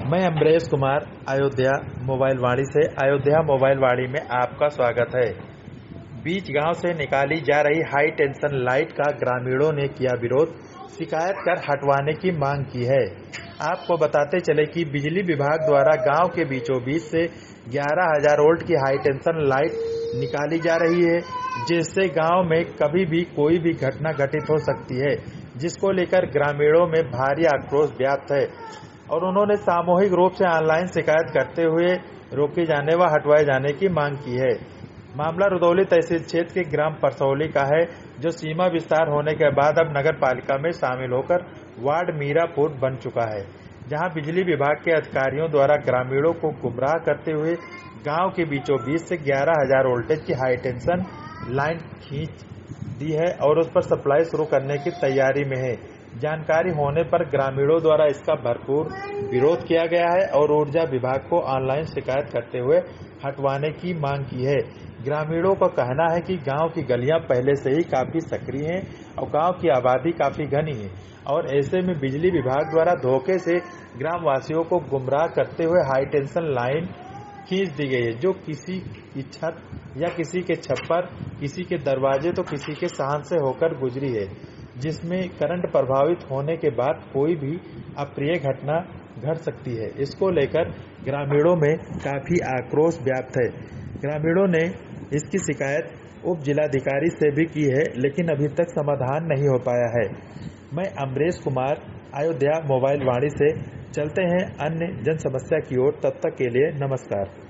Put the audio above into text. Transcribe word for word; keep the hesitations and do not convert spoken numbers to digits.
मैं अमरेश कुमार अयोध्या मोबाइल वाणी से अयोध्या मोबाइल वाणी में आपका स्वागत है। बीच गांव से निकाली जा रही हाई टेंशन लाइट का ग्रामीणों ने किया विरोध, शिकायत कर हटवाने की मांग की है। आपको बताते चले कि बिजली विभाग द्वारा गांव के बीचों बीच से ग्यारह हज़ार वोल्ट की हाई टेंशन लाइट निकाली जा रही है, जिससे गांव में कभी भी कोई भी घटना घटित हो सकती है, जिसको लेकर ग्रामीणों में भारी आक्रोश व्याप्त है और उन्होंने सामूहिक रूप से ऑनलाइन शिकायत करते हुए रोके जाने व हटवाए जाने की मांग की है। मामला रुदौली तहसील क्षेत्र के ग्राम परसौली का है, जो सीमा विस्तार होने के बाद अब नगर पालिका में शामिल होकर वार्ड मीरापुर बन चुका है, जहां बिजली विभाग के अधिकारियों द्वारा ग्रामीणों को गुमराह करते हुए गांव के बीचों बीच से ग्यारह हज़ार वोल्टेज की हाई टेंशन लाइन खींच दी है और उस पर सप्लाई शुरू करने की तैयारी में है। जानकारी होने पर ग्रामीणों द्वारा इसका भरपूर विरोध किया गया है और ऊर्जा विभाग को ऑनलाइन शिकायत करते हुए हटवाने की मांग की है। ग्रामीणों का कहना है कि गांव की गलियां पहले से ही काफी सक्रिय हैं और गांव की आबादी काफी घनी है और ऐसे में बिजली विभाग द्वारा धोखे से ग्रामवासियों को गुमराह करते हुए हाई टेंशन लाइन खींच दी गई है, जो किसी की छत या किसी के छप्पर, किसी के दरवाजे तो किसी के सहन से होकर गुजरी है, जिसमें करंट प्रभावित होने के बाद कोई भी अप्रिय घटना घट सकती है। इसको लेकर ग्रामीणों में काफी आक्रोश व्याप्त है। ग्रामीणों ने इसकी शिकायत उप जिलाधिकारी से भी की है, लेकिन अभी तक समाधान नहीं हो पाया है। मैं अमरेश कुमार अयोध्या मोबाइल वाणी से चलते हैं अन्य जन समस्या की ओर। तब तक के लिए नमस्कार।